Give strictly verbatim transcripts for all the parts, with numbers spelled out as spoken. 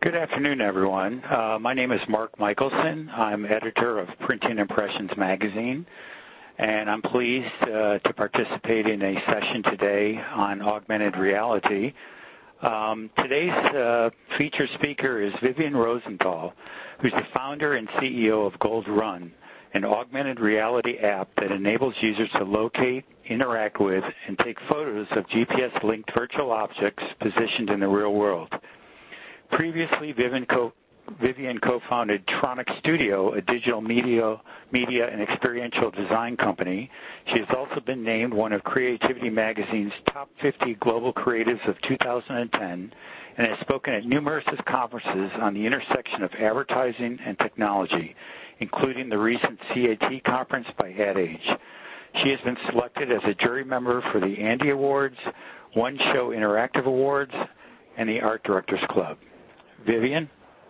Good afternoon, everyone. Uh, my name is Mark Michelson. I'm editor of Printing Impressions magazine, and I'm pleased uh, to participate in a session today on augmented reality. Um, today's uh, featured speaker is Vivian Rosenthal, who's the founder and C E O of Gold Run, an augmented reality app that enables users to locate, interact with, and take photos of G P S-linked virtual objects positioned in the real world. Previously, Vivian, co- Vivian co-founded Tronic Studio, a digital media, media and experiential design company. She has also been named one of Creativity Magazine's top fifty global creatives of two thousand ten and has spoken at numerous conferences on the intersection of advertising and technology, including the recent C A T conference by Ad Age. She has been selected as a jury member for the Andy Awards, One Show Interactive Awards, and the Art Directors Club. Vivian?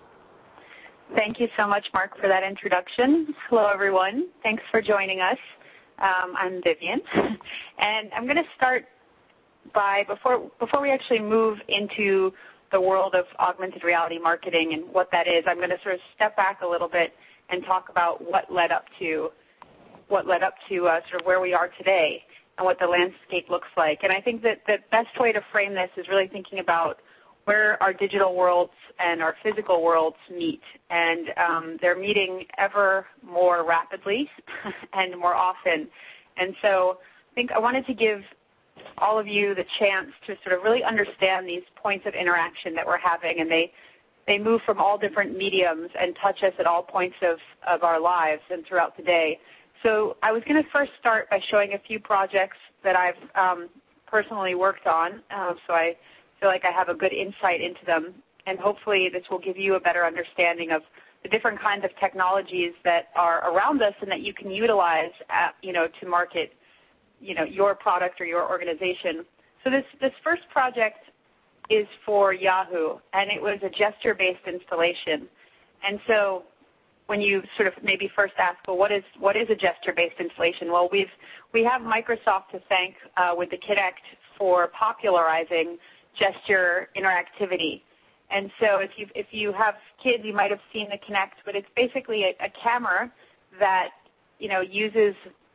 Thank you so much, Mark, for that introduction. Hello, everyone. Thanks for joining us. Um, I'm Vivian, and I'm going to start by, before, before we actually move into the world of augmented reality marketing and what that is, I'm going to sort of step back a little bit and talk about what led up to what led up to uh, sort of where we are today and what the landscape looks like. And I think that the best way to frame this is really thinking about where our digital worlds and our physical worlds meet. And um, they're meeting ever more rapidly and more often. And so I think I wanted to give all of you the chance to sort of really understand these points of interaction that we're having. And they, they move from all different mediums and touch us at all points of, of our lives and throughout the day. So I was going to first start by showing a few projects that I've um, personally worked on. Uh, so I feel like I have a good insight into them, and hopefully this will give you a better understanding of the different kinds of technologies that are around us and that you can utilize, at, you know, to market, you know, your product or your organization. So this, this first project is for Yahoo, and it was a gesture-based installation. And so when you sort of maybe first ask, well, what is what is a gesture-based installation? Well, we've we have Microsoft to thank uh, with the Kinect for popularizing gesture interactivity. And so if you if you have kids, you might have seen the Kinect, but it's basically a, a camera that, you know, uses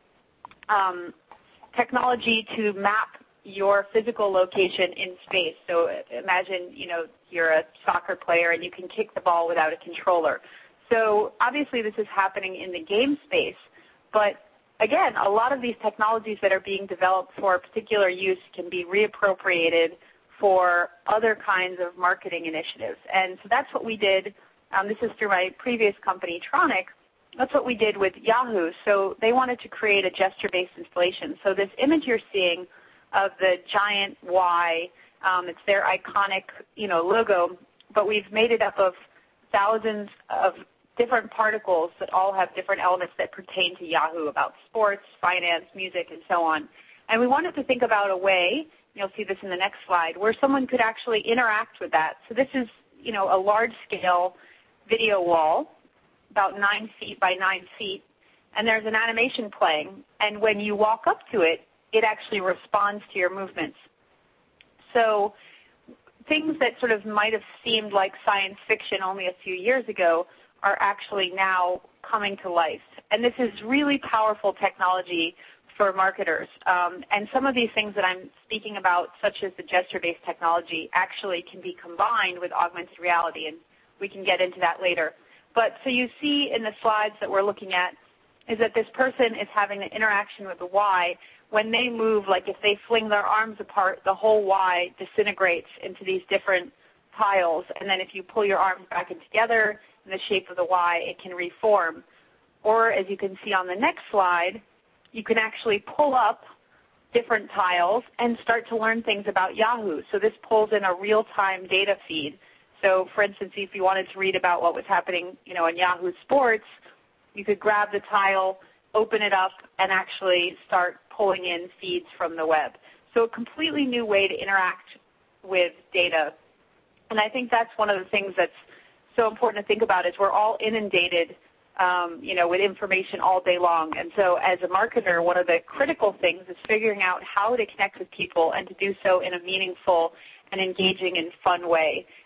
um, technology to map your physical location in space. So imagine, you know, you're a soccer player and you can kick the ball without a controller. So obviously this is happening in the game space, but again, a lot of these technologies that are being developed for a particular use can be reappropriated for other kinds of marketing initiatives. And so that's what we did. Um, this is through my previous company, Tronic. That's what we did with Yahoo. So they wanted to create a gesture-based installation. So this image you're seeing of the giant Y, um, it's their iconic, you know, logo, but we've made it up of thousands of different particles that all have different elements that pertain to Yahoo, about sports, finance, music, and so on. And we wanted to think about a way, you'll see this in the next slide, where someone could actually interact with that. So this is, you know, a large-scale video wall, about nine feet by nine feet, and there's an animation playing. And when you walk up to it, it actually responds to your movements. So things that sort of might have seemed like science fiction only a few years ago are actually now coming to life. And this is really powerful technology for marketers. Um, and some of these things that I'm speaking about, such as the gesture-based technology, actually can be combined with augmented reality, and we can get into that later. But so you see in the slides that we're looking at is that this person is having an interaction with the Y. When they move, like if they fling their arms apart, the whole Y disintegrates into these different tiles. And then if you pull your arms back in together in the shape of the Y, it can reform. Or as you can see on the next slide, you can actually pull up different tiles and start to learn things about Yahoo. So this pulls in a real-time data feed. So for instance, if you wanted to read about what was happening, you know, in Yahoo Sports, you could grab the tile, open it up, and actually start pulling in feeds from the web. So a completely new way to interact with data. And I think that's one of the things that's so important to think about is we're all inundated Um, you know, with information all day long. And so as a marketer, one of the critical things is figuring out how to connect with people and to do so in a meaningful and engaging and fun way.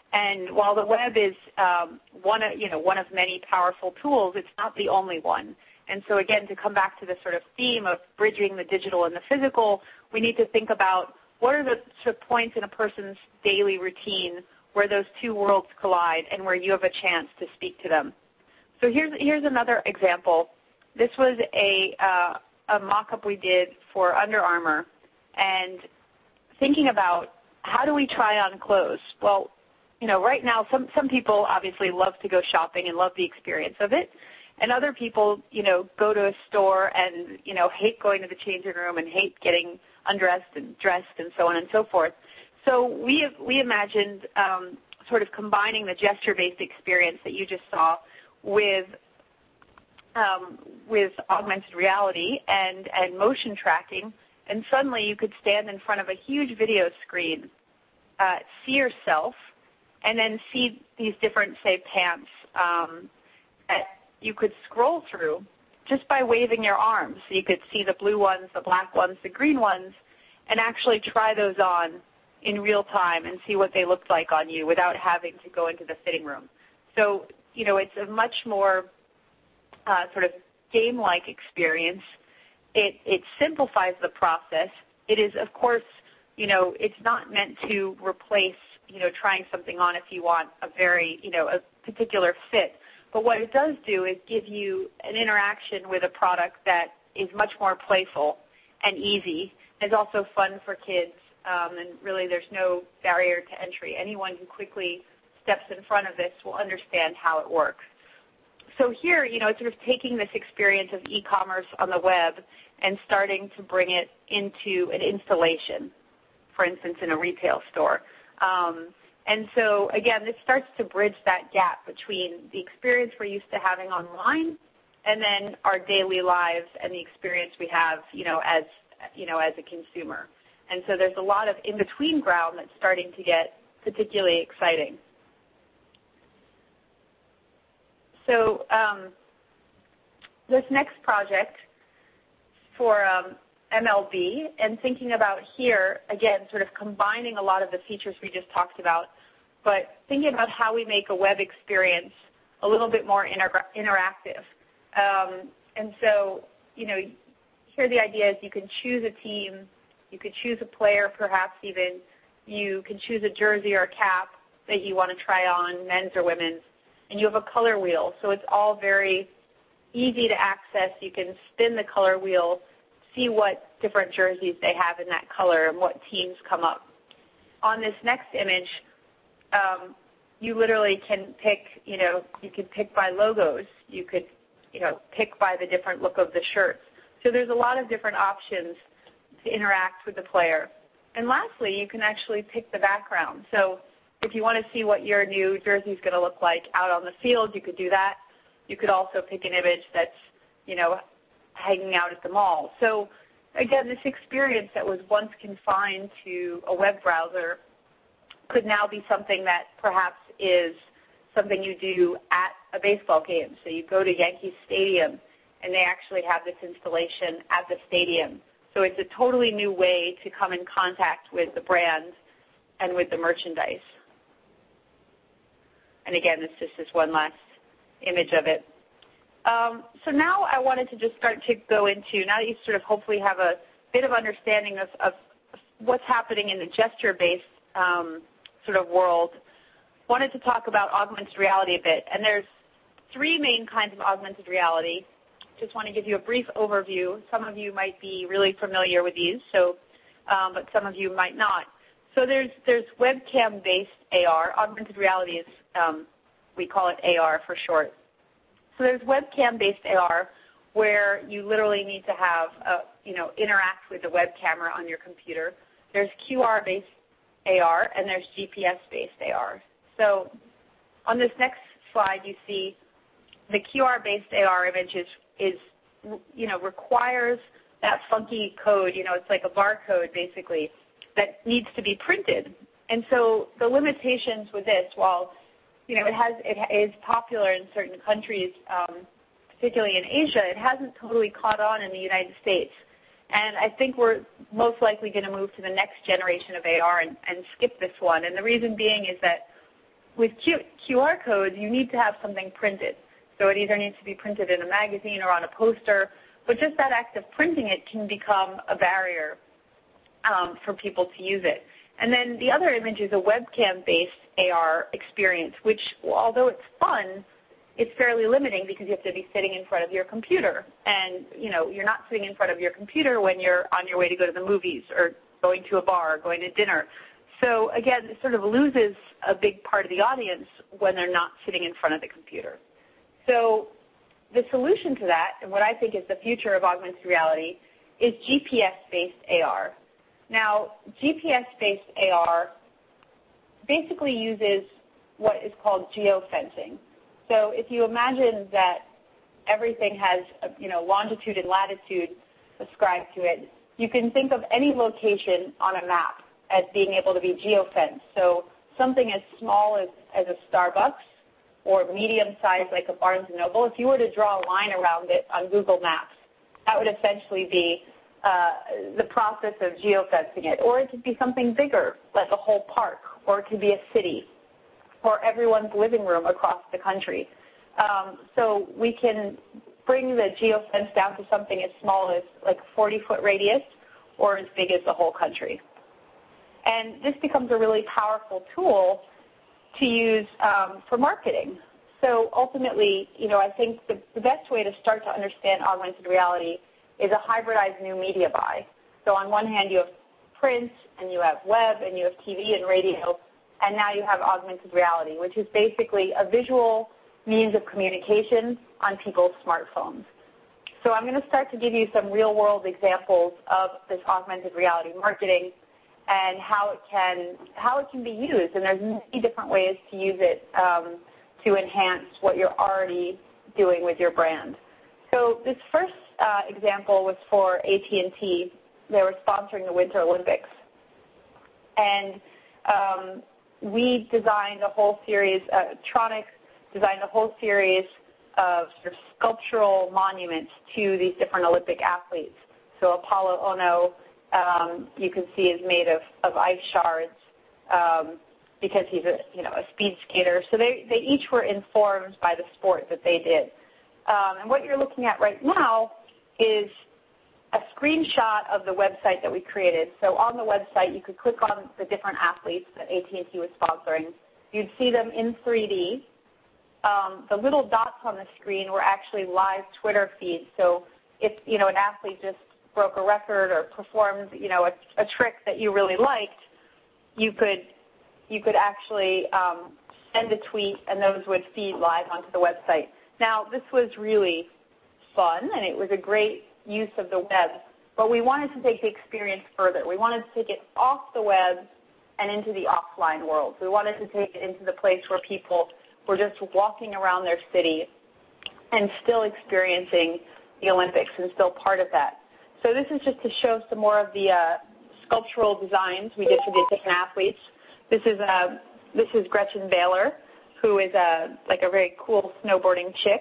And while the web is um, one of, you know, one of many powerful tools, it's not the only one. And so again, to come back to the sort of theme of bridging the digital and the physical, we need to think about what are the sort of points in a person's daily routine where those two worlds collide and where you have a chance to speak to them. So here's, here's another example. This was a, uh, a mock-up we did for Under Armour, and thinking about how do we try on clothes? Well, you know, right now some, some people obviously love to go shopping and love the experience of it. And other people, you know, go to a store and, you know, hate going to the changing room and hate getting undressed and dressed and so on and so forth. So we have, we imagined um, sort of combining the gesture-based experience that you just saw with um, with augmented reality and, and motion tracking, and suddenly you could stand in front of a huge video screen, uh, see yourself, and then see these different, say, pants um, that you could scroll through just by waving your arms. So you could see the blue ones, the black ones, the green ones, and actually try those on in real time and see what they looked like on you without having to go into the fitting room. So, you know, it's a much more uh, sort of game-like experience. It, it simplifies the process. It is, of course, you know, it's not meant to replace, you know, trying something on if you want a very, you know, a particular fit. But what it does do is give you an interaction with a product that is much more playful and easy. It's also fun for kids, um, and really there's no barrier to entry. Anyone who quickly steps in front of this will understand how it works. So here, you know, it's sort of taking this experience of e-commerce on the web and starting to bring it into an installation, for instance, in a retail store. Um, And so, again, this starts to bridge that gap between the experience we're used to having online and then our daily lives and the experience we have, you know, as, you know, as a consumer. And so there's a lot of in-between ground that's starting to get particularly exciting. So um, this next project for um, M L B, and thinking about here, again, sort of combining a lot of the features we just talked about, but thinking about how we make a web experience a little bit more inter interactive. Um, and so, you know, here the idea is you can choose a team, you could choose a player perhaps even, you can choose a jersey or a cap that you want to try on, men's or women's, and you have a color wheel. So it's all very easy to access. You can spin the color wheel, see what different jerseys they have in that color and what teams come up. On this next image, um, you literally can pick, you know, you could pick by logos. You could, you know, pick by the different look of the shirts. So there's a lot of different options to interact with the player. And lastly, you can actually pick the background. So if you want to see what your new jersey is going to look like out on the field, you could do that. You could also pick an image that's, you know, hanging out at the mall. So again, this experience that was once confined to a web browser could now be something that perhaps is something you do at a baseball game. So you go to Yankee Stadium, and they actually have this installation at the stadium. So it's a totally new way to come in contact with the brand and with the merchandise. And again, this just is one last image of it. Um, so now I wanted to just start to go into, now that you sort of hopefully have a bit of understanding of, of what's happening in the gesture-based um, sort of world, wanted to talk about augmented reality a bit. And there's three main kinds of augmented reality. Just want to give you a brief overview. Some of you might be really familiar with these, so, um, but some of you might not. So there's, there's webcam-based A R. Augmented reality is, um, we call it A R for short. So there's webcam-based A R where you literally need to have, a, you know, interact with the web camera on your computer. There's Q R-based A R, and there's G P S-based A R. So on this next slide, you see the Q R-based A R image is, is, you know, requires that funky code. You know, it's like a barcode, basically, that needs to be printed. And so the limitations with this, while you know, it has it is popular in certain countries, um, particularly in Asia, it hasn't totally caught on in the United States. And I think we're most likely going to move to the next generation of A R and, and skip this one. And the reason being is that with Q- QR codes, you need to have something printed. So it either needs to be printed in a magazine or on a poster, but just that act of printing it can become a barrier um, for people to use it. And then the other image is a webcam-based A R experience, which, although it's fun, it's fairly limiting because you have to be sitting in front of your computer. And, you know, you're not sitting in front of your computer when you're on your way to go to the movies or going to a bar or going to dinner. So, again, it sort of loses a big part of the audience when they're not sitting in front of the computer. So the solution to that, and what I think is the future of augmented reality, is G P S-based A R. Now, G P S-based A R basically uses what is called geofencing. So if you imagine that everything has, you know, longitude and latitude ascribed to it, you can think of any location on a map as being able to be geofenced. So something as small as, as a Starbucks or medium-sized like a Barnes and Noble, if you were to draw a line around it on Google Maps, that would essentially be uh, the process of geofencing it. Or it could be something bigger, like a whole park, or it could be a city, or everyone's living room across the country. Um, so we can bring the geofence down to something as small as like a forty-foot radius or as big as the whole country. And this becomes a really powerful tool to use um, for marketing. So ultimately, you know, I think the, the best way to start to understand augmented reality is a hybridized new media buy. So on one hand, you have print, and you have web, and you have T V and radio, and now you have augmented reality, which is basically a visual means of communication on people's smartphones. So I'm going to start to give you some real-world examples of this augmented reality marketing and how it can how it can be used. And there's many different ways to use it um, to enhance what you're already doing with your brand. So this first uh, example was for A T and T. They were sponsoring the Winter Olympics. And um, we designed a whole series, uh, Tronic designed a whole series of sort of sculptural monuments to these different Olympic athletes. So Apollo Ono, um, you can see, is made of, of ice shards um, because he's a you know a speed skater. So they, they each were informed by the sport that they did. Um, and what you're looking at right now is a screenshot of the website that we created. So on the website, you could click on the different athletes that A T and T was sponsoring. You'd see them in three D. Um, the little dots on the screen were actually live Twitter feeds. So if, you know, an athlete just broke a record or performed, you know, a, a trick that you really liked, you could you could actually um, send a tweet, and those would feed live onto the website. Now, this was really fun, and it was a great use of the web, but we wanted to take the experience further. We wanted to take it off the web and into the offline world. We wanted to take it into the place where people were just walking around their city and still experiencing the Olympics and still part of that. So this is just to show some more of the uh, sculptural designs we did for the different athletes. This is uh, this is Gretchen Baylor, who is a like a very cool snowboarding chick,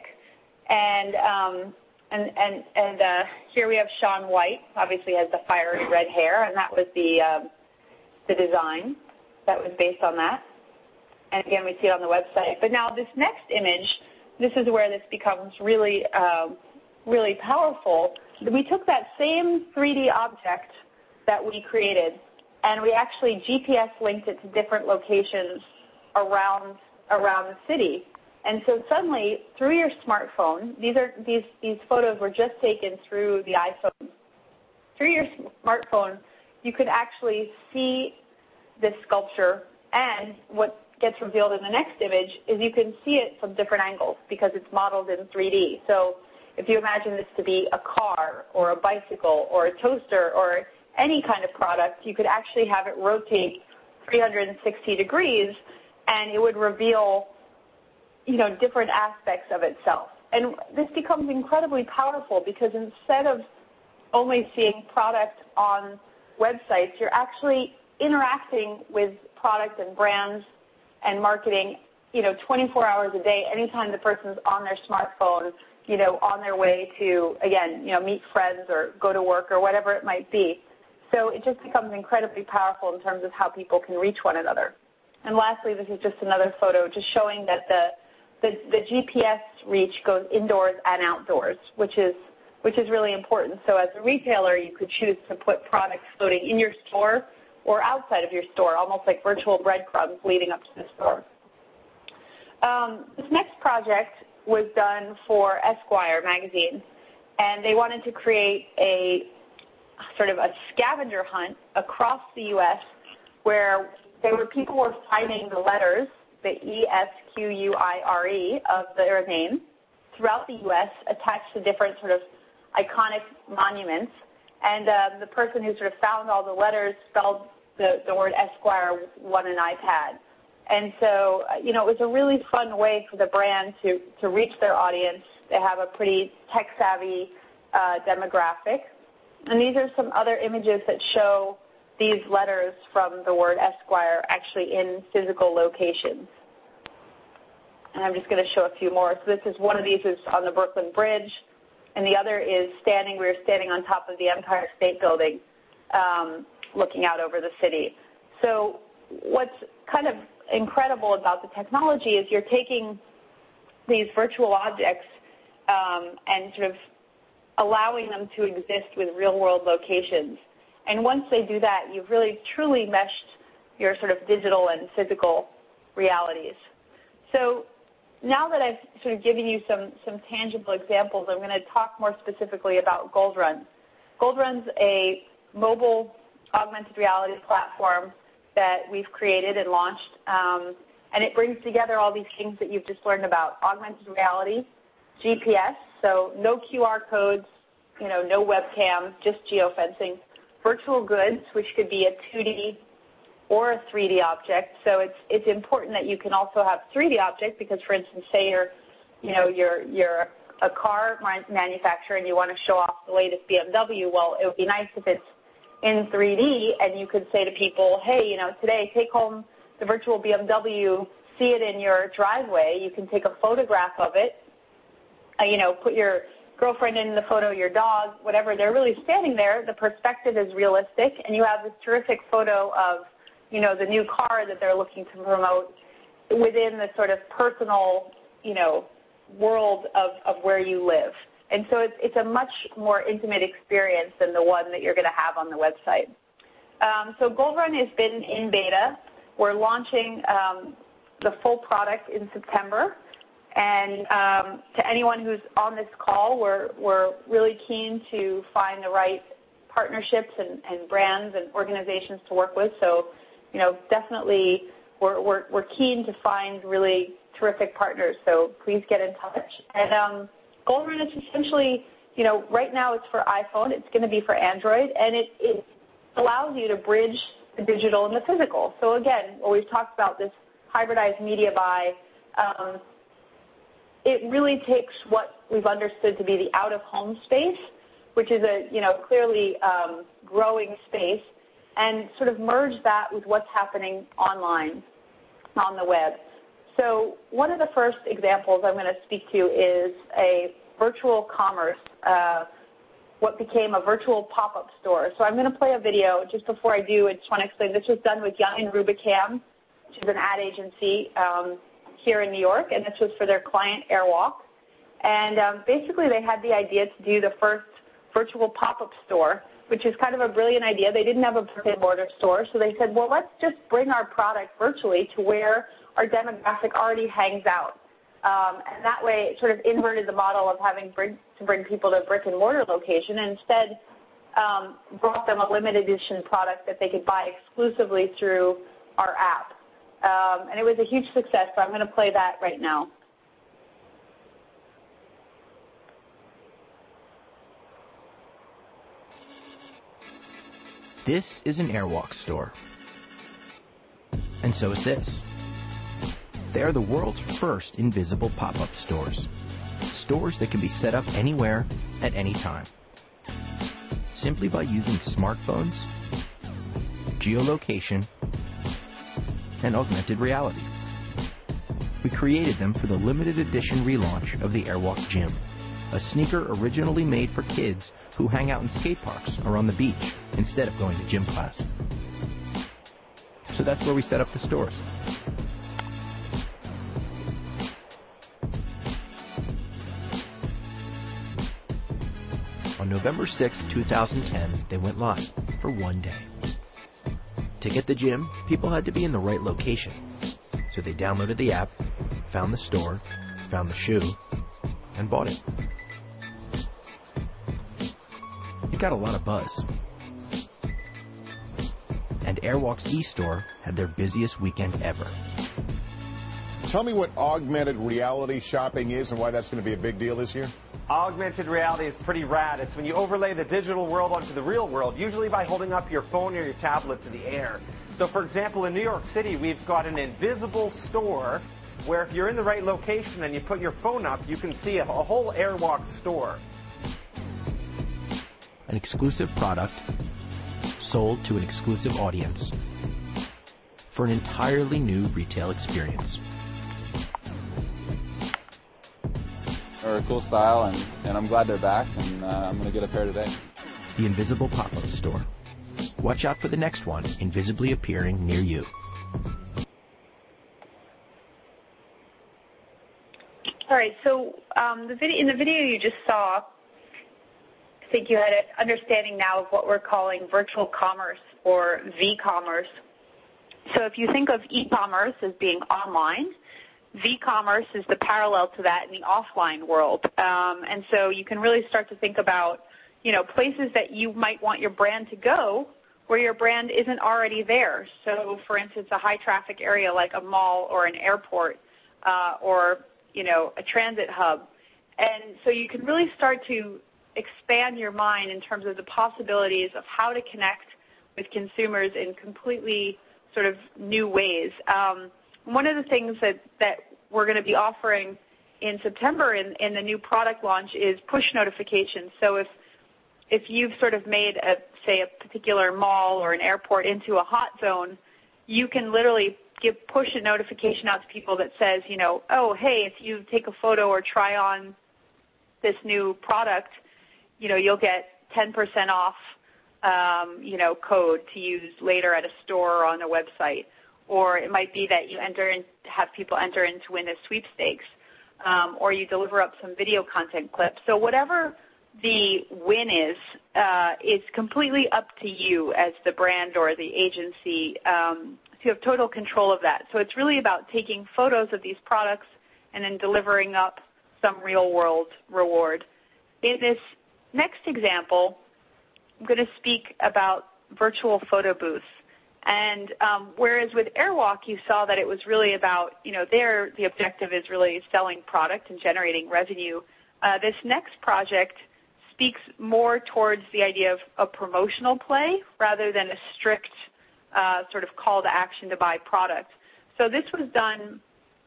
and um, and and and uh, here we have Shaun White. Obviously, has the fiery red hair, and that was the um, the design that was based on that. And again, we see it on the website. But now this next image, this is where this becomes really, uh, really powerful. We took that same three D object that we created, and we actually G P S linked it to different locations around around the city. And so suddenly, through your smartphone, these are these these photos were just taken through the iPhone. Through your smartphone, you could actually see this sculpture, and what gets revealed in the next image is you can see it from different angles because it's modeled in three D. So if you imagine this to be a car or a bicycle or a toaster or any kind of product, you could actually have it rotate three hundred sixty degrees, and it would reveal, you know, different aspects of itself. And this becomes incredibly powerful because instead of only seeing product on websites, you're actually interacting with product and brands and marketing, you know, twenty-four hours a day, anytime the person's on their smartphone, you know, on their way to, again, you know, meet friends or go to work or whatever it might be. So it just becomes incredibly powerful in terms of how people can reach one another. And lastly, this is just another photo just showing that the, the, the G P S reach goes indoors and outdoors, which is, which is really important. So as a retailer, you could choose to put products floating in your store or outside of your store, almost like virtual breadcrumbs leading up to the store. Um, this next project was done for Esquire magazine, and they wanted to create a sort of a scavenger hunt across the U S where there were people were finding the letters, the E S Q U I R E of their name throughout the U S attached to different sort of iconic monuments. And uh, the person who sort of found all the letters spelled the, the word Esquire won an iPad. And so, uh, you know, it was a really fun way for the brand to, to reach their audience. They have a pretty tech-savvy uh, demographic. And these are some other images that show these letters from the word Esquire actually in physical locations. And I'm just going to show a few more. So this is one of these is on the Brooklyn Bridge, and the other is standing, we were standing on top of the Empire State Building, um, looking out over the city. So what's kind of incredible about the technology is you're taking these virtual objects um, and sort of allowing them to exist with real-world locations. And once they do that, you've really truly meshed your sort of digital and physical realities. So now that I've sort of given you some, some tangible examples, I'm going to talk more specifically about Gold Run. Gold Run's a mobile augmented reality platform that we've created and launched, um, and it brings together all these things that you've just learned about: augmented reality, G P S, so no Q R codes, you know, no webcam, just geofencing, virtual goods, which could be a two D or a three D object. So it's it's important that you can also have three D object because, for instance, say you're, you know, you're you're a car manufacturer and you want to show off the latest B M W. Well, it would be nice if it's in three D, and you could say to people, hey, you know, today take home the virtual B M W, see it in your driveway. You can take a photograph of it, uh, you know, put your girlfriend in the photo, your dog, whatever. They're really standing there. The perspective is realistic, and you have this terrific photo of, you know, the new car that they're looking to promote within the sort of personal, you know, world of, of where you live. And so it's, it's a much more intimate experience than the one that you're going to have on the website. Um, so Gold Run has been in beta. We're launching um, the full product in September. And um, to anyone who's on this call, we're, we're really keen to find the right partnerships and, and brands and organizations to work with. So, you know, definitely we're, we're, we're keen to find really terrific partners. So please get in touch. And um, Gold Run is essentially, you know, right now it's for iPhone. It's going to be for Android. And it, it allows you to bridge the digital and the physical. So, again, when we've talked about this hybridized media buy, um, it really takes what we've understood to be the out-of-home space, which is a, you know, clearly um, growing space, and sort of merge that with what's happening online on the web. So one of the first examples I'm going to speak to is a virtual commerce, uh, what became a virtual pop-up store. So I'm going to play a video. Just before I do, I just want to explain this was done with Young and Rubicam, which is an ad agency um, here in New York, and this was for their client Airwalk. And um, basically they had the idea to do the first virtual pop-up store, which is kind of a brilliant idea. They didn't have a brick-and-mortar store, so they said, well, let's just bring our product virtually to where our demographic already hangs out. Um, and that way it sort of inverted the model of having bring, to bring people to a brick-and-mortar location, and instead um, brought them a limited edition product that they could buy exclusively through our app. Um, and it was a huge success, so I'm going to play that right now. This is an Airwalk store. And so is this. They are the world's first invisible pop-up stores. Stores that can be set up anywhere at any time. Simply by using smartphones, geolocation, and augmented reality. We created them for the limited edition relaunch of the Airwalk Gym, a sneaker originally made for kids who hang out in skate parks or on the beach instead of going to gym class. So that's where we set up the stores. On November sixth, two thousand ten, they went live for one day. To get the gym, people had to be in the right location. So they downloaded the app, found the store, found the shoe, and bought it. It got a lot of buzz. And Airwalk's e-store had their busiest weekend ever. Tell me what augmented reality shopping is and why that's going to be a big deal this year. Augmented reality is pretty rad. It's when you overlay the digital world onto the real world, usually by holding up your phone or your tablet to the air. So, for example, in New York City, we've got an invisible store where if you're in the right location and you put your phone up, you can see a, a whole Airwalk store. An exclusive product sold to an exclusive audience for an entirely new retail experience. They're a cool style, and, and I'm glad they're back, and uh, I'm going to get a pair today. The Invisible Pop-Up Store. Watch out for the next one, invisibly appearing near you. All right, so um, the video, in the video you just saw, I think you had an understanding now of what we're calling virtual commerce or V-commerce. So if you think of e-commerce as being online, V-commerce is the parallel to that in the offline world. Um, and so you can really start to think about, you know, places that you might want your brand to go where your brand isn't already there. So, for instance, a high-traffic area like a mall or an airport uh, or, you know, a transit hub. And so you can really start to expand your mind in terms of the possibilities of how to connect with consumers in completely sort of new ways. Um, One of the things that, that we're going to be offering in September in, in the new product launch is push notifications. So if if you've sort of made, a, say, a particular mall or an airport into a hot zone, you can literally give push a notification out to people that says, you know, oh, hey, if you take a photo or try on this new product, you know, you'll get ten percent off, um, you know, code to use later at a store or on a website. Or it might be that you enter and have people enter in to win a sweepstakes, um, or you deliver up some video content clips. So whatever the win is, uh, it's completely up to you as the brand or the agency. Um, so you have total control of that. So it's really about taking photos of these products and then delivering up some real-world reward. In this next example, I'm going to speak about virtual photo booths. And um, whereas with Airwalk, you saw that it was really about, you know, there the objective is really selling product and generating revenue. Uh, this next project speaks more towards the idea of a promotional play rather than a strict uh, sort of call to action to buy product. So this was done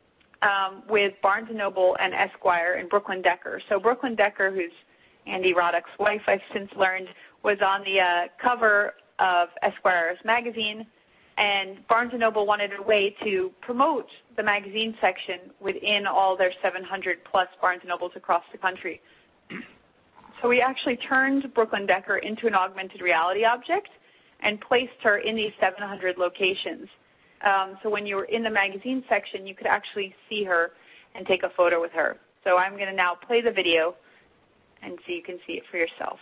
um, with Barnes and Noble and Esquire and Brooklyn Decker. So Brooklyn Decker, who's Andy Roddick's wife, I've since learned, was on the uh, cover of Esquire's magazine, and Barnes and Noble wanted a way to promote the magazine section within all their seven hundred plus Barnes and Nobles across the country. So we actually turned Brooklyn Decker into an augmented reality object and placed her in these seven hundred locations. Um, so when you were in the magazine section, you could actually see her and take a photo with her. So I'm going to now play the video and so you can see it for yourself.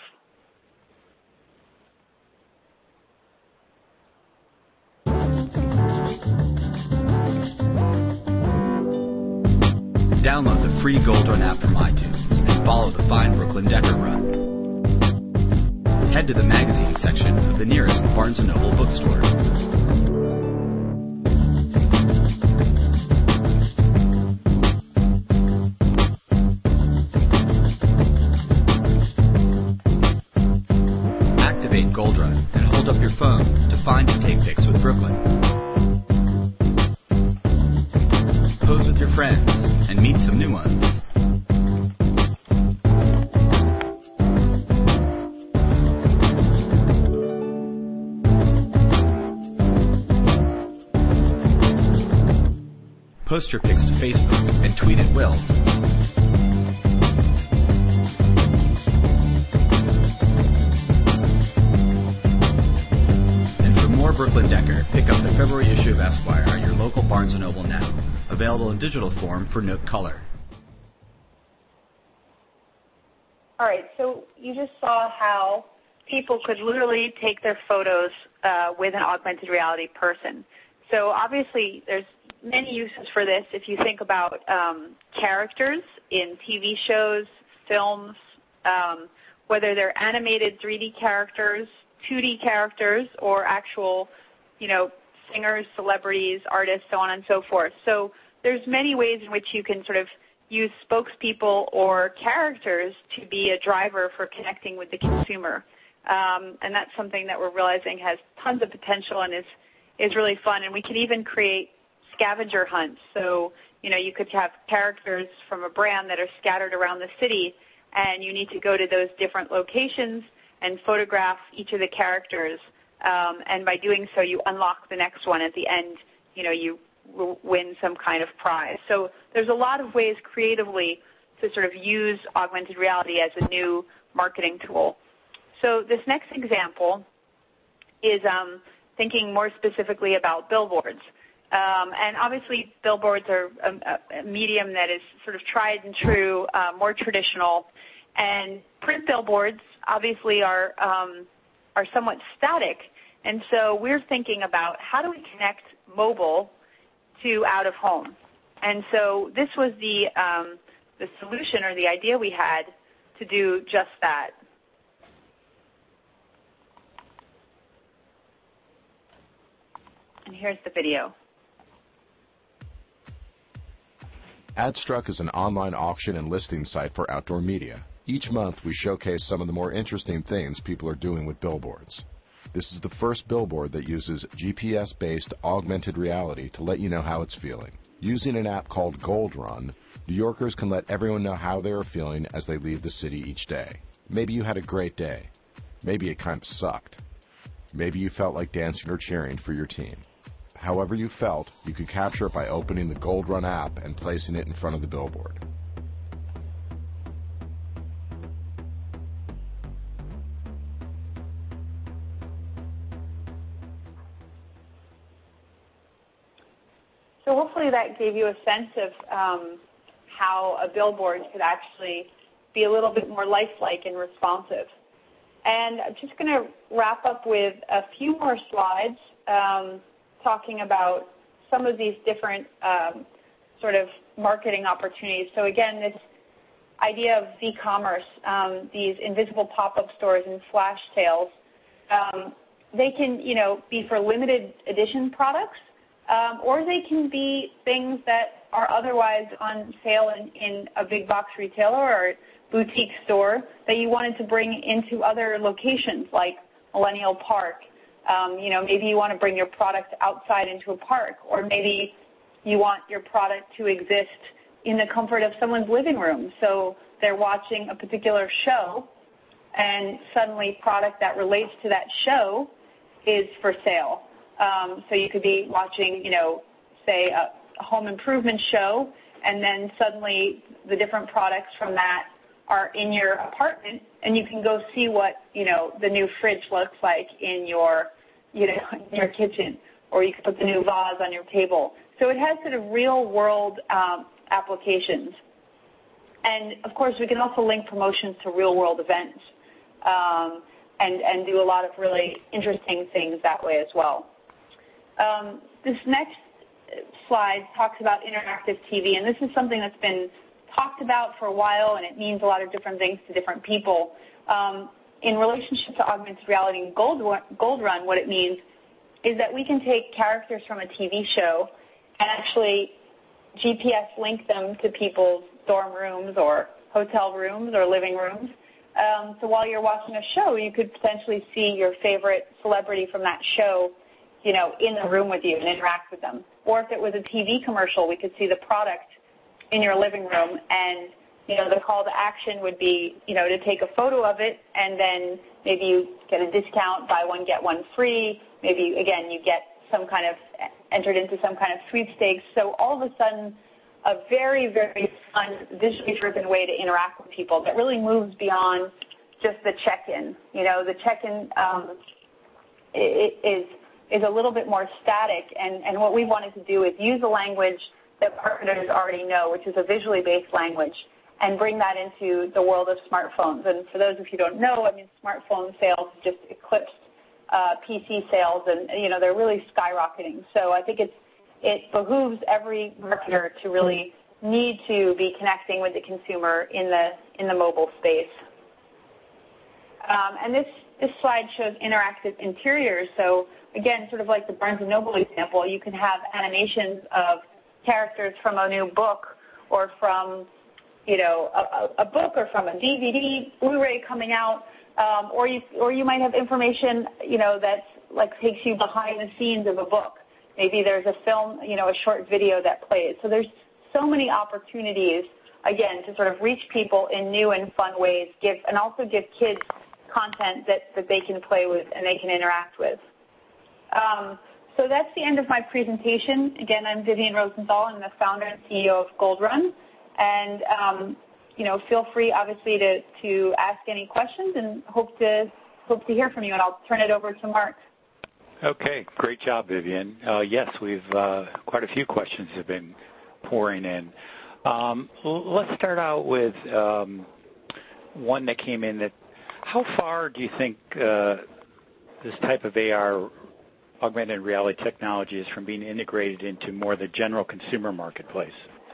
Download the free Gold Run app from iTunes and follow the Find Brooklyn Decker run. Head to the magazine section of the nearest Barnes and Noble bookstore. Activate Gold Run and hold up your phone to find and take pics with Brooklyn. Pose with your friends and meet some new ones. Post your pics to Facebook and tweet at will. And for more Brooklyn Decker, pick up the February issue of Esquire, your local Barnes and Noble now, available in digital form for Nook Color. All right, so you just saw how people could literally take their photos uh, with an augmented reality person. So obviously there's many uses for this if you think about um, characters in T V shows, films, um, whether they're animated three D characters, two D characters, or actual, you know, singers, celebrities, artists, so on and so forth. So there's many ways in which you can sort of use spokespeople or characters to be a driver for connecting with the consumer. Um, and that's something that we're realizing has tons of potential and is, is really fun. And we can even create scavenger hunts. So, you know, you could have characters from a brand that are scattered around the city, and you need to go to those different locations and photograph each of the characters. Um, and by doing so, you unlock the next one. At the end, you know, you w- win some kind of prize. So there's a lot of ways creatively to sort of use augmented reality as a new marketing tool. So this next example is um, thinking more specifically about billboards. Um, and obviously, billboards are a, a medium that is sort of tried and true, uh, more traditional. And print billboards obviously are um, are somewhat static. And so we're thinking about how do we connect mobile to out of home. And so this was the um, the solution or the idea we had to do just that. And here's the video. AdStruck is an online auction and listing site for outdoor media. Each month, we showcase some of the more interesting things people are doing with billboards. This is the first billboard that uses G P S-based augmented reality to let you know how it's feeling. Using an app called Gold Run, New Yorkers can let everyone know how they are feeling as they leave the city each day. Maybe you had a great day. Maybe it kind of sucked. Maybe you felt like dancing or cheering for your team. However you felt, you could capture it by opening the Gold Run app and placing it in front of the billboard. So hopefully that gave you a sense of um, how a billboard could actually be a little bit more lifelike and responsive. And I'm just going to wrap up with a few more slides um, talking about some of these different um, sort of marketing opportunities. So again, this idea of e-commerce, um, these invisible pop-up stores and flash sales, um, they can, you know, be for limited edition products, um, or they can be things that are otherwise on sale in, in a big box retailer or boutique store that you wanted to bring into other locations like Millennial Park. Um, you know, maybe you want to bring your product outside into a park, or maybe you want your product to exist in the comfort of someone's living room. So they're watching a particular show, and suddenly product that relates to that show is for sale. Um, so you could be watching, you know, say a, a home improvement show, and then suddenly the different products from that are in your apartment, and you can go see what, you know, the new fridge looks like in your, you know, in your kitchen, or you can put the new vase on your table. So it has sort of real-world um, applications. And, of course, we can also link promotions to real-world events um, and, and do a lot of really interesting things that way as well. Um, this next slide talks about interactive T V, and this is something that's been talked about for a while, and it means a lot of different things to different people. Um, in relationship to augmented reality and Gold, Gold Run, what it means is that we can take characters from a T V show and actually G P S link them to people's dorm rooms or hotel rooms or living rooms. Um, so while you're watching a show, you could potentially see your favorite celebrity from that show, you know, in the room with you and interact with them. Or if it was a T V commercial, we could see the product in your living room, and, you know, the call to action would be, you know, to take a photo of it, and then maybe you get a discount, buy one, get one free. Maybe, again, you get some kind of, entered into some kind of sweepstakes. So all of a sudden, a very, very fun, visually driven way to interact with people that really moves beyond just the check-in. You know, the check-in um, is is a little bit more static, and, and what we wanted to do is use a language that marketers already know, which is a visually based language, and bring that into the world of smartphones. And for those of you who don't know, I mean, smartphone sales just eclipsed uh, P C sales, and, you know, they're really skyrocketing. So I think it's, it behooves every marketer to really need to be connecting with the consumer in the, in the mobile space. Um, and this, this slide shows interactive interiors. So again, sort of like the Barnes and Noble example, you can have animations of characters from a new book or from, you know, a, a book or from a D V D, Blu-ray coming out, um, or you or you might have information, you know, that like takes you behind the scenes of a book. Maybe there's a film, you know, a short video that plays. So there's so many opportunities, again, to sort of reach people in new and fun ways, give and also give kids content that, that they can play with and they can interact with. Um, so that's the end of my presentation. Again, I'm Vivian Rosenthal. I'm the founder and C E O of Gold Run. And, um, you know, feel free, obviously, to, to ask any questions and hope to, hope to hear from you. And I'll turn it over to Mark. Okay. Great job, Vivian. Uh, yes, we've uh, quite a few questions have been pouring in. Um, let's start out with um, one that came in. That how far do you think uh, this type of A R, augmented reality technology, is from being integrated into more the general consumer marketplace?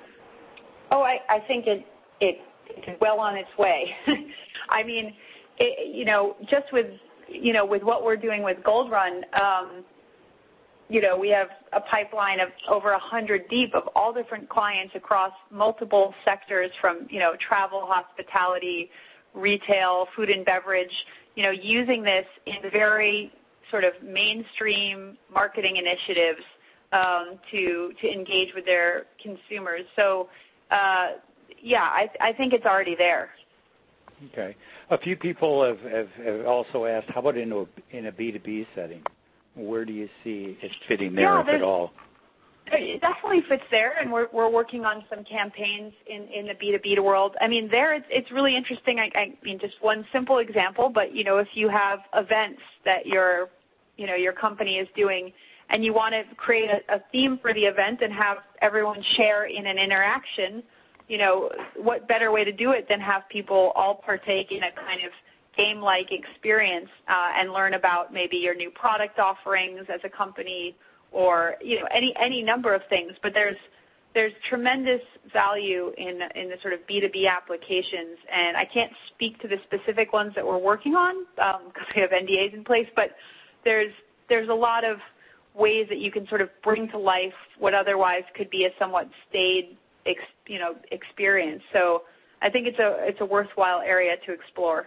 Oh, I, I think it, it it's well on its way. I mean, it, you know, just with you know with what we're doing with Gold Run, um, you know, we have a pipeline of over a hundred deep of all different clients across multiple sectors, from you know travel, hospitality, retail, food and beverage. You know, using this in very sort of mainstream marketing initiatives um, to to engage with their consumers. So, uh, yeah, I, I think it's already there. Okay. A few people have, have, have also asked, how about in a, in a B two B setting? Where do you see it fitting there, yeah, if at all? It definitely fits there, and we're we're working on some campaigns in, in the B two B world. I mean, there it's it's really interesting. I, I mean, just one simple example, but you know, if you have events that your you know your company is doing, and you want to create a, a theme for the event and have everyone share in an interaction, you know, what better way to do it than have people all partake in a kind of game-like experience uh, and learn about maybe your new product offerings as a company, or you know any any number of things. But there's there's tremendous value in in the sort of B two B applications, and I can't speak to the specific ones that we're working on because um, we have N D As in place. But there's there's a lot of ways that you can sort of bring to life what otherwise could be a somewhat staid ex, you know experience. So I think it's a it's a worthwhile area to explore.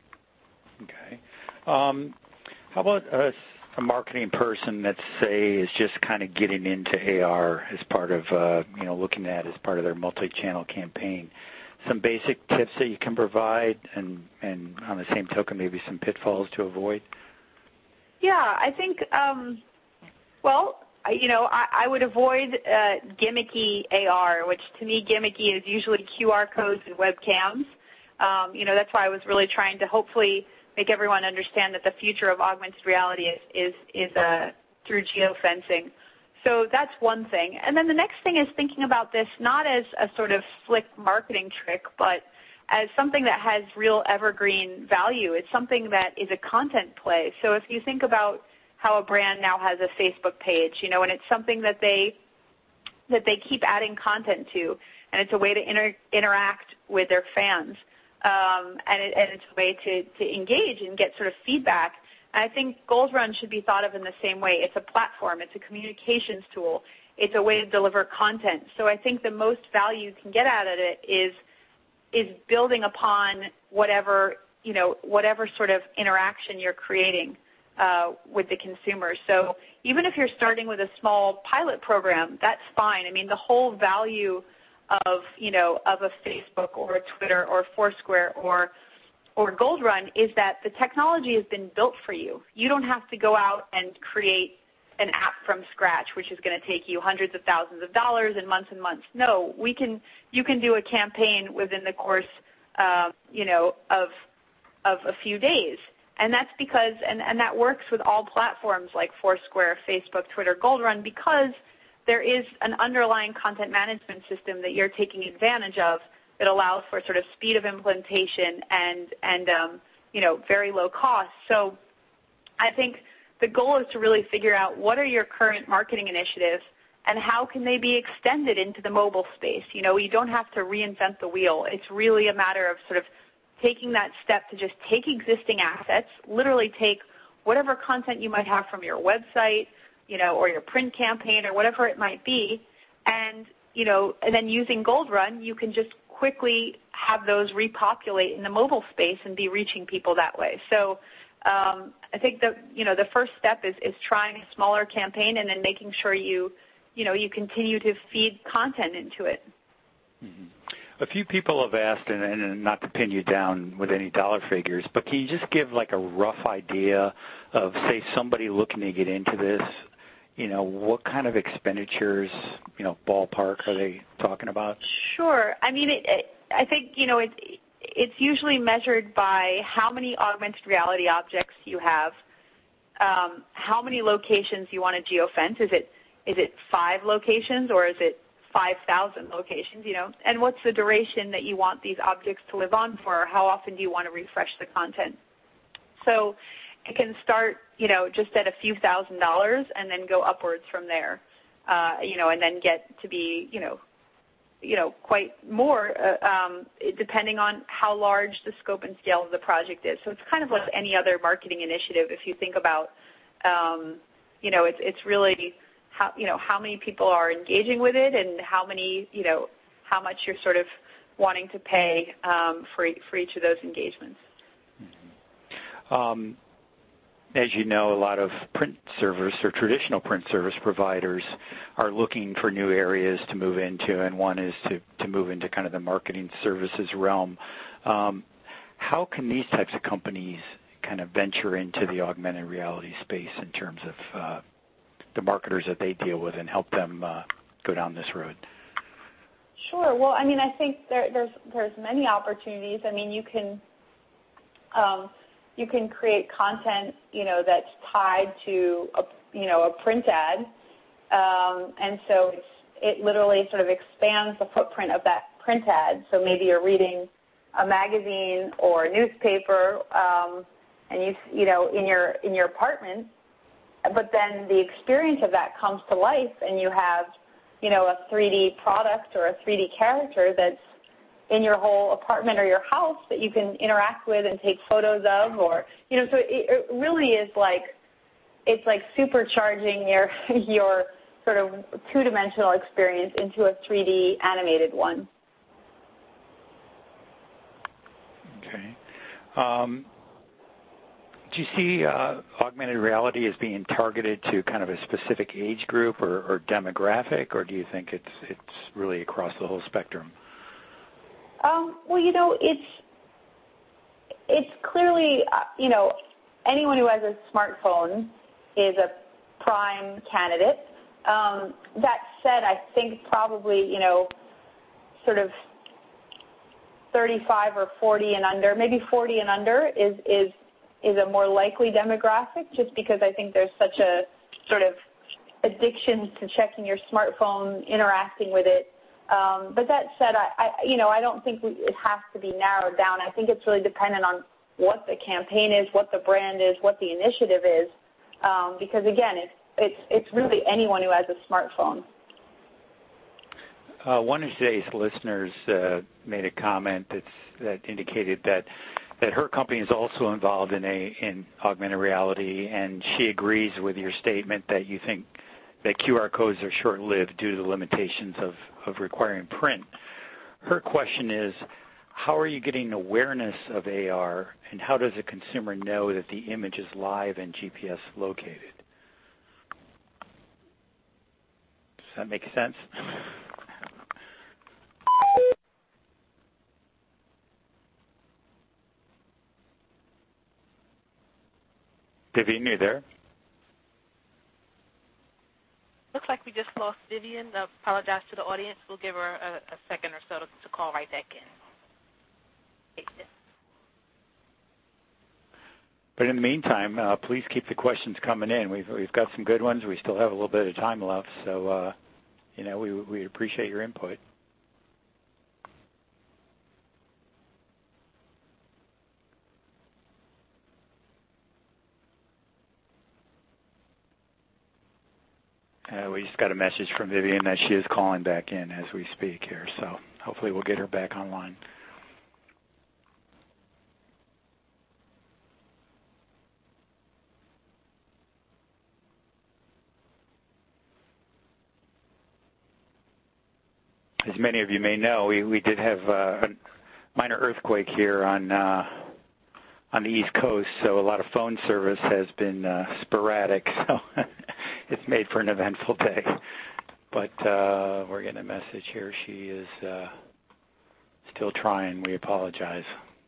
Okay. Um, how about a, a marketing person that, say, is just kind of getting into A R as part of, uh, you know, looking at it as part of their multi-channel campaign? Some basic tips that you can provide, and, and on the same token, maybe some pitfalls to avoid? Yeah, I think, um, well, you know, I, I would avoid uh, gimmicky A R, which to me gimmicky is usually Q R codes and webcams. Um, you know, that's why I was really trying to hopefully make everyone understand that the future of augmented reality is is, is uh, through geofencing. So that's one thing. And then the next thing is thinking about this not as a sort of slick marketing trick, but as something that has real evergreen value. It's something that is a content play. So if you think about how a brand now has a Facebook page, you know, and it's something that they that they keep adding content to, and it's a way to inter- interact with their fans. Um, and, it, and it's a way to, to engage and get sort of feedback. And I think Gold Run should be thought of in the same way. It's a platform. It's a communications tool. It's a way to deliver content. So I think the most value you can get out of it is is building upon whatever, you know, whatever sort of interaction you're creating uh, with the consumer. So even if you're starting with a small pilot program, that's fine. I mean, the whole value of, you know, of a Facebook or a Twitter or Foursquare or or Gold Run is that the technology has been built for you. You don't have to go out and create an app from scratch, which is going to take you hundreds of thousands of dollars and months and months. No, we can. You can do a campaign within the course, uh, you know, of of a few days, And that's because, and, and that works with all platforms like Foursquare, Facebook, Twitter, Gold Run, because there is an underlying content management system that you're taking advantage of that allows for sort of speed of implementation and, and um, you know, very low cost. So I think the goal is to really figure out what are your current marketing initiatives and how can they be extended into the mobile space. You know, you don't have to reinvent the wheel. It's really a matter of sort of taking that step to just take existing assets, literally take whatever content you might have from your website, you know, or your print campaign or whatever it might be, and, you know, and then using Gold Run, you can just quickly have those repopulate in the mobile space and be reaching people that way. So um, I think that, you know, the first step is, is trying a smaller campaign and then making sure you, you know, you continue to feed content into it. Mm-hmm. A few people have asked, and, and not to pin you down with any dollar figures, but can you just give like a rough idea of, say, somebody looking to get into this, you know, what kind of expenditures, you know, ballpark are they talking about? Sure. I mean, it, it, I think, you know, it, it's usually measured by how many augmented reality objects you have, um, how many locations you want to geofence. Is it is it five locations or is it five thousand locations, you know, and what's the duration that you want these objects to live on for? How often do you want to refresh the content? So it can start, you know, just at a few thousand dollars and then go upwards from there, uh, you know, and then get to be, you know, you know, quite more uh, um, depending on how large the scope and scale of the project is. So it's kind of like any other marketing initiative. If you think about, um, you know, it's it's really how, you know, how many people are engaging with it and how many, you know, how much you're sort of wanting to pay um, for for each of those engagements. Mm-hmm. Um, As you know, a lot of print service or traditional print service providers are looking for new areas to move into, and one is to, to move into kind of the marketing services realm. Um, how can these types of companies kind of venture into the augmented reality space in terms of uh, the marketers that they deal with and help them uh, go down this road? Sure. Well, I mean, I think there, there's there's many opportunities. I mean, you can um, you can create content, you know, that's tied to a, you know, a print ad, um, and so it's, it literally sort of expands the footprint of that print ad. So maybe you're reading a magazine or a newspaper, um, and you you know in your in your apartment, but then the experience of that comes to life, and you have, you know, a three D product or a three D character that's in your whole apartment or your house that you can interact with and take photos of, or, you know, so it, it really is like, it's like supercharging your, your sort of two-dimensional experience into a three D animated one. Okay. Um, do you see uh, augmented reality as being targeted to kind of a specific age group or, or demographic, or do you think it's it's really across the whole spectrum? Um, well, you know, it's it's clearly, uh, you know, anyone who has a smartphone is a prime candidate. Um, that said, I think probably, you know, sort of thirty-five or forty and under, maybe forty and under is is is a more likely demographic, just because I think there's such a sort of addiction to checking your smartphone, interacting with it. Um, but that said, I, I, you know, I don't think we, it has to be narrowed down. I think it's really dependent on what the campaign is, what the brand is, what the initiative is, um, because again, it's it's it's really anyone who has a smartphone. Uh, one of today's listeners uh, made a comment that's, that indicated that that her company is also involved in a in augmented reality, and she agrees with your statement that you think that Q R codes are short-lived due to the limitations of, of requiring print. Her question is, how are you getting awareness of A R, and how does a consumer know that the image is live and G P S located? Does that make sense? Vivian, you there? Looks like we just lost Vivian. I apologize to the audience. We'll give her a, a second or so to, to call right back in. But in the meantime, uh, please keep the questions coming in. We've we've got some good ones. We still have a little bit of time left, so uh, you know we we appreciate your input. Uh, we just got a message from Vivian that she is calling back in as we speak here, so hopefully we'll get her back online. As many of you may know, we, we did have uh, a minor earthquake here on uh, on the East Coast, so a lot of phone service has been uh, sporadic, so it's made for an eventful day. But uh, we're getting a message here. She is uh, still trying. We apologize.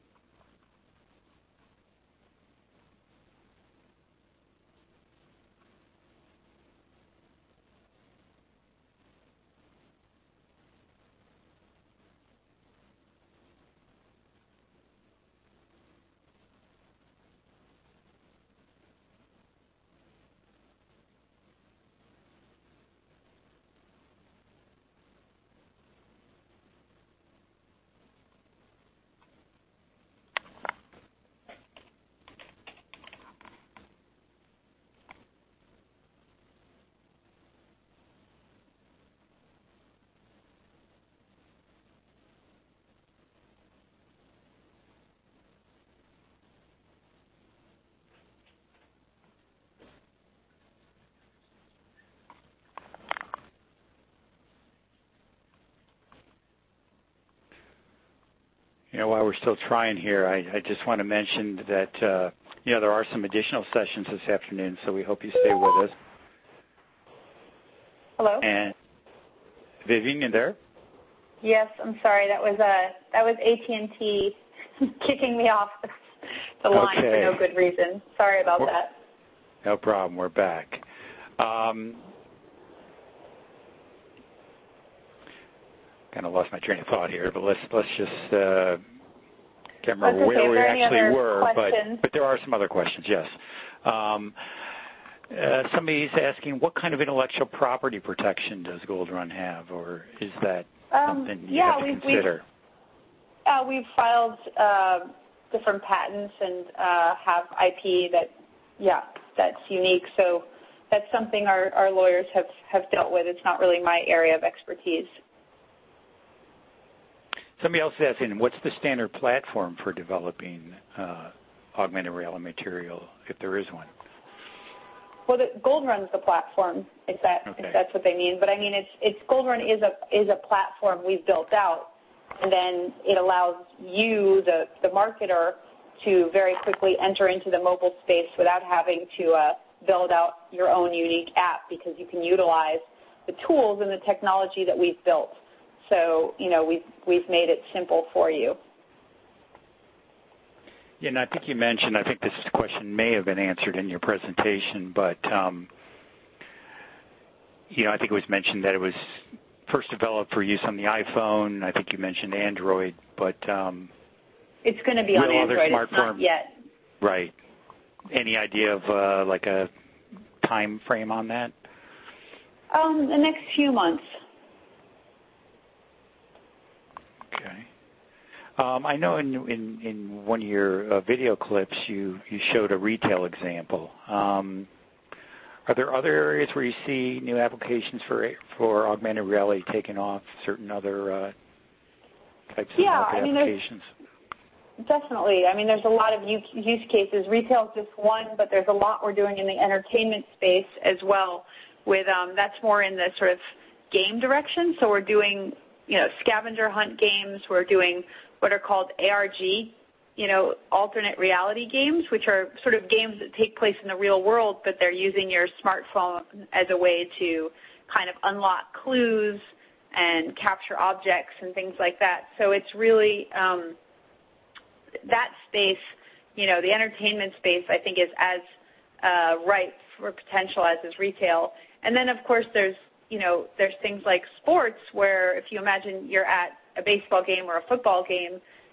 You know, while we're still trying here, I, I just want to mention that, uh, you know, there are some additional sessions this afternoon, so we hope you stay with us. Hello? And Vivian, you there? Yes, I'm sorry. That was uh, that was A T and T kicking me off the line okay. for no good reason. Sorry about we're, that. No problem. We're back. Um, kind of lost my train of thought here, but let's let's just uh, can't remember okay. where we actually were. But, but there are some other questions. Yes. Um, uh, somebody's asking, what kind of intellectual property protection does Gold Run have, or is that um, something you yeah, have to we've, consider? We've, uh, we've filed uh, different patents and uh, have I P that, yeah, that's unique. So that's something our, our lawyers have, have dealt with. It's not really my area of expertise. Somebody else is asking, what's the standard platform for developing uh, augmented reality material, if there is one? Well, the Gold Run's the platform, if that okay. if that's what they mean. But I mean, it's it's Gold Run is a is a platform we've built out, and then it allows you, the the marketer, to very quickly enter into the mobile space without having to uh, build out your own unique app, because you can utilize the tools and the technology that we've built. So, you know, we've, we've made it simple for you. Yeah, and I think you mentioned, I think this question may have been answered in your presentation, but, um, you know, I think it was mentioned that it was first developed for use on the iPhone. I think you mentioned Android, but... Um, it's going to be on Android. It's not yet. Right. Any idea of, uh, like, a time frame on that? Um, the next few months. Okay. Um, I know in, in, in one of your uh, video clips you, you showed a retail example. Um, are there other areas where you see new applications for for augmented reality taking off, certain other uh, types of yeah, market I mean, applications? Definitely. I mean, there's a lot of use cases. Retail is just one, but there's a lot we're doing in the entertainment space as well. With um, that's more in the sort of game direction. So we're doing... you know, scavenger hunt games. We're doing what are called A R G, you know, alternate reality games, which are sort of games that take place in the real world, but they're using your smartphone as a way to kind of unlock clues and capture objects and things like that. So it's really um, that space, you know, the entertainment space, I think, is as uh, ripe for potential as is retail. And then, of course, there's you know, there's things like sports where if you imagine you're at a baseball game or a football game,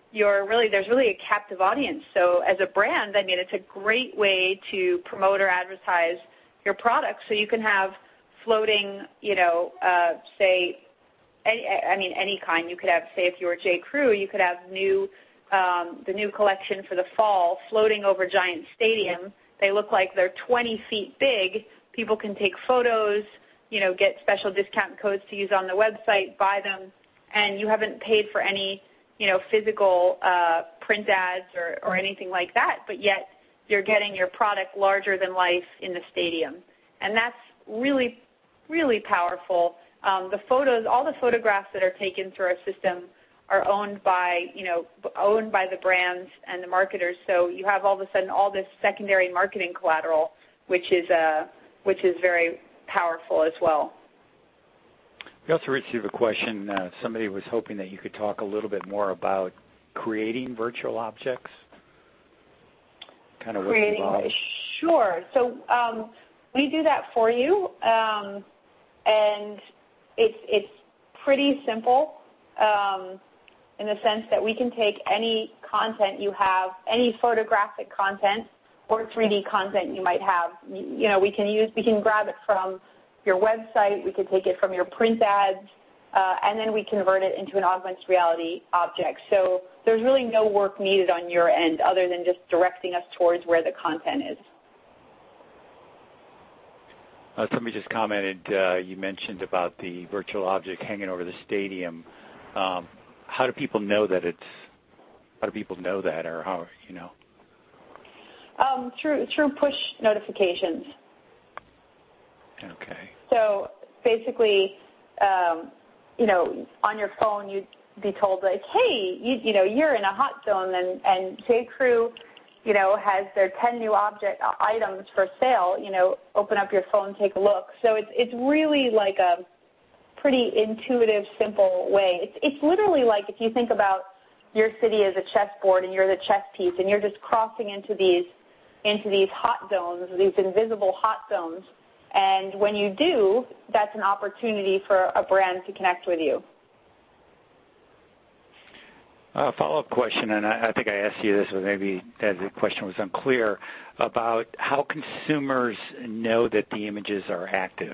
you're really, there's really a captive audience. So as a brand, I mean, it's a great way to promote or advertise your product. So you can have floating, you know, uh, say, any, I mean, any kind. You could have, say, if you were J. Crew, you could have new, um, the new collection for the fall floating over Giant Stadium. They look like they're twenty feet big. People can take photos, you know, get special discount codes to use on the website, buy them, and you haven't paid for any, you know, physical uh, print ads or, or anything like that, but yet you're getting your product larger than life in the stadium. And that's really, really powerful. Um, the photos, all the photographs that are taken through our system are owned by, you know, owned by the brands and the marketers. So you have all of a sudden all this secondary marketing collateral, which is uh, which is very powerful as well. We also received a question. Uh, somebody was hoping that you could talk a little bit more about creating virtual objects. Kind of what's involved. Sure. So um, we do that for you, um, and it's it's pretty simple um, in the sense that we can take any content you have, any photographic content or three D content you might have. You, you know, we can use we can grab it from your website, we can take it from your print ads, uh, and then we convert it into an augmented reality object. So there's really no work needed on your end other than just directing us towards where the content is. Uh, somebody just commented, uh, you mentioned about the virtual object hanging over the stadium. Um, how do people know that it's, how do people know that, or how, you know? Um, through, through push notifications. Okay. So basically, um, you know, on your phone, you'd be told like, hey, you, you know, you're in a hot zone, and, and J. Crew, you know, has their ten new object uh, items for sale. You know, open up your phone, take a look. So it's it's really like a pretty intuitive, simple way. It's it's literally like if you think about your city as a chessboard, and you're the chess piece, and you're just crossing into these into these hot zones, these invisible hot zones. And when you do, that's an opportunity for a brand to connect with you. A uh, follow-up question, and I, I think I asked you this, but maybe the question was unclear, about how consumers know that the images are active.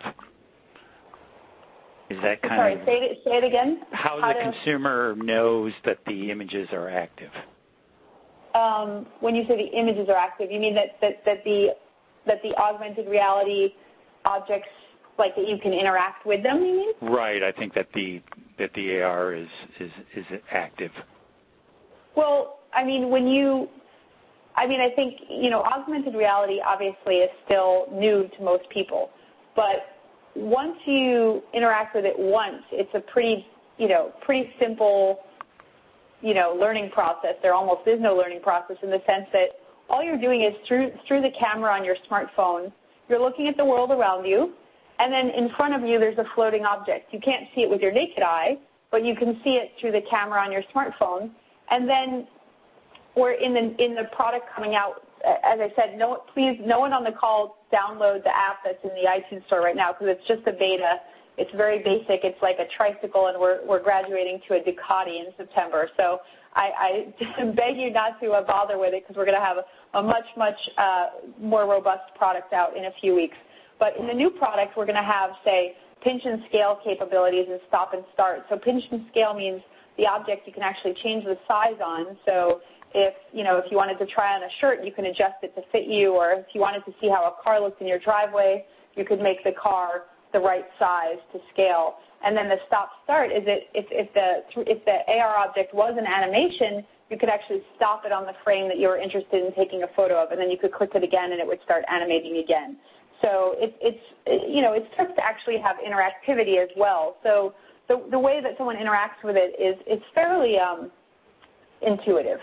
Is that kind Sorry, of... say it, say it again. How, how the to, consumer knows that the images are active? Um, when you say the images are active, you mean that, that, that, the, that the augmented reality objects, like that you can interact with them, you mean? Right. I think that the that the A R is, is, is active. Well, I mean, when you, I mean, I think, you know, augmented reality obviously is still new to most people. But once you interact with it once, it's a pretty, you know, pretty simple, you know, learning process. There almost is no learning process in the sense that all you're doing is through through the camera on your smartphone, you're looking at the world around you, and then in front of you there's a floating object. You can't see it with your naked eye, but you can see it through the camera on your smartphone. And then we're in the in the product coming out. As I said, no, please, no one on the call download the app that's in the iTunes store right now because it's just a beta. It's very basic. It's like a tricycle, and we're we're graduating to a Ducati in September. So I, I beg you not to uh, bother with it because we're going to have a, a much, much uh, more robust product out in a few weeks. But in the new product, we're going to have, say, pinch and scale capabilities and stop and start. So pinch and scale means the object you can actually change the size on. So if, you know, if you wanted to try on a shirt, you can adjust it to fit you, or if you wanted to see how a car looked in your driveway, you could make the car the right size to scale. And then the stop start is it if, if the if the A R object was an animation, you could actually stop it on the frame that you were interested in taking a photo of, and then you could click it again and it would start animating again. So it, it's you know it starts to actually have interactivity as well. So the the way that someone interacts with it is it's fairly um, intuitive.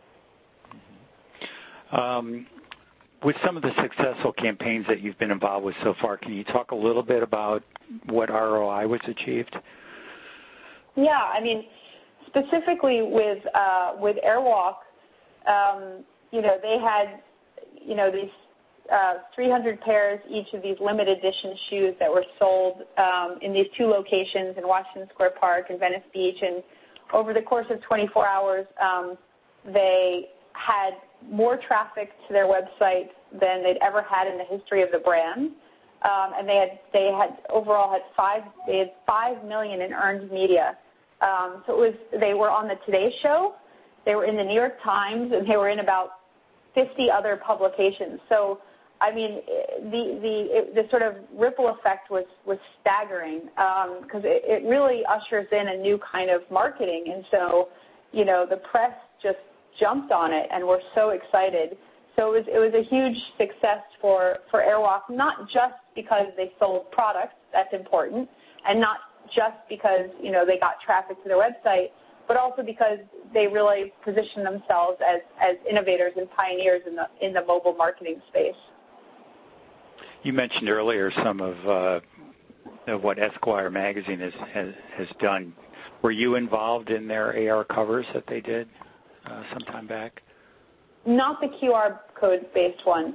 Um, with some of the successful campaigns that you've been involved with so far, can you talk a little bit about what R O I was achieved? Yeah, I mean, specifically with uh, with Airwalk, um, you know, they had, you know, these uh, three hundred pairs each of these limited edition shoes that were sold um, in these two locations in Washington Square Park and Venice Beach, and over the course of twenty-four hours, um, they had more traffic to their website than they'd ever had in the history of the brand. Um, and they had they had overall had five they had five million in earned media. Um, so it was they were on the Today Show, they were in the New York Times, and they were in about fifty other publications. So I mean, the the it, the sort of ripple effect was was staggering because um, it, it really ushers in a new kind of marketing. And so, you know, the press just jumped on it, and we're so excited. So it was, it was a huge success for, for Airwalk, not just because they sold products, that's important, and not just because, you know, they got traffic to their website, but also because they really positioned themselves as, as innovators and pioneers in the, in the mobile marketing space. You mentioned earlier some of, uh, of what Esquire magazine has, has, has done. Were you involved in their A R covers that they did uh, some time back? Not the Q R code-based one.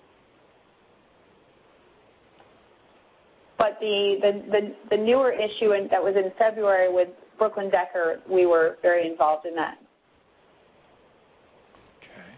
But the, the, the, the newer issue in, that was in February with Brooklyn Decker, we were very involved in that. Okay.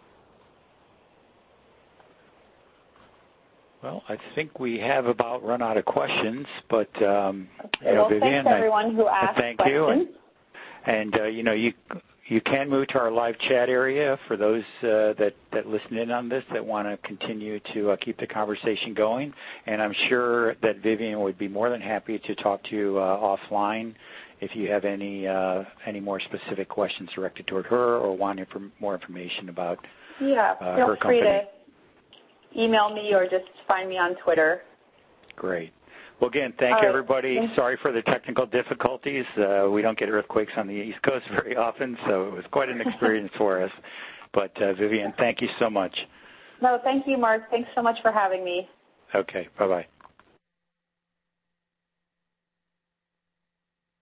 Well, I think we have about run out of questions, but um, okay. you know, well, Vivian, thanks everyone I, who asked thank questions. you, and, and uh, you know, you you can move to our live chat area for those uh, that that listen in on this that want to continue to uh, keep the conversation going. And I'm sure that Vivian would be more than happy to talk to you uh, offline if you have any uh, any more specific questions directed toward her or want inf- more information about yeah, uh, feel her free company. to email me or just find me on Twitter. Great. Well, again, thank All right. everybody. Thanks. Sorry for the technical difficulties. Uh, we don't get earthquakes on the East Coast very often, so it was quite an experience for us. But, uh, Vivian, thank you so much. No, thank you, Mark. Thanks so much for having me. Okay. Bye-bye.